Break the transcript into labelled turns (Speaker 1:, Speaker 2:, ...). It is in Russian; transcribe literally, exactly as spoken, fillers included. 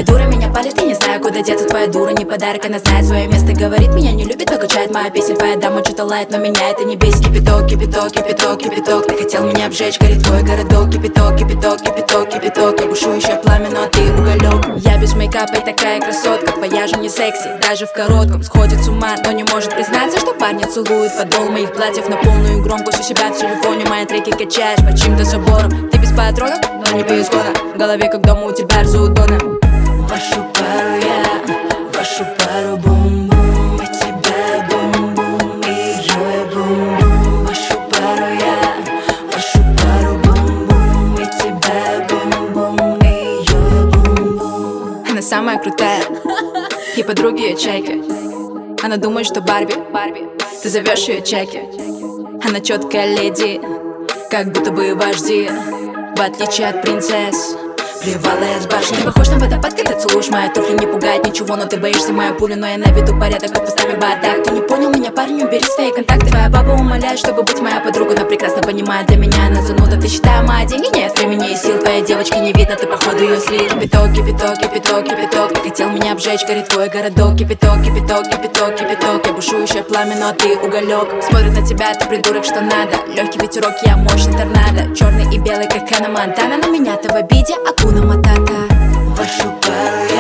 Speaker 1: Твоя дура меня палит, и не знаю, куда деться. Твоя дура не подарок, она знает свое место. Говорит, меня не любит, выключает моя песня. Твоя дама что-то лает, но меня это не бесит. Кипяток, кипяток, кипяток, кипяток. Ты хотел меня обжечь, горит твой городок. Кипяток, кипяток, кипяток, кипяток. Я бушующее пламя, но ты уголек. Я без мейкапа и такая красотка. Твоя же не секси, даже в коротком. Сходит с ума, но не может признаться, что парня целует подол моих платьев на полную громкость у себя в телефоне. Мои треки качаешь по чьим-то соборам. Ты без патронов, но не без года. В голове, как дома у тебя Рзудона. Вашу пару я, вашу пару бум-бум. И тебя бум-бум, и ее я бум-бум. Вашу пару я, вашу пару бум-бум. И тебя бум-бум, и ее я бум-бум. Она самая крутая, и подруги ее чайки. Она думает, что Барби, Барби. Ты зовешь ее чеки. Она четкая леди, как будто бы вожди. В отличие от принцесс, плевала я с башни. Ты похож на водопад, когда целуешь мои туфли. Не пугает ничего, но ты боишься мою пулю. Но я наведу порядок, под постами бардак. Ты не понял меня, парень, убери свои контакты. Твоя баба умоляет, чтобы быть моя подруга, но прекрасно понимает, для меня она зануда. Ты считаешь мои деньги, нет времени и сил. Твоей девочки не видно, ты походу ее слил. Кипяток, кипяток, кипяток, кипяток. Ты хотел меня обжечь, горит твой городок. Кипяток, кипяток, кипяток, кипяток. Я бушующее пламя, но ты уголек. Смотрит на тебя, ты придурок, что надо. Легкий ветерок, я мощный торнадо. Черный и белый, как Ханна Монтана. На меня ты в обиде, Акуна Матата. Вашу пару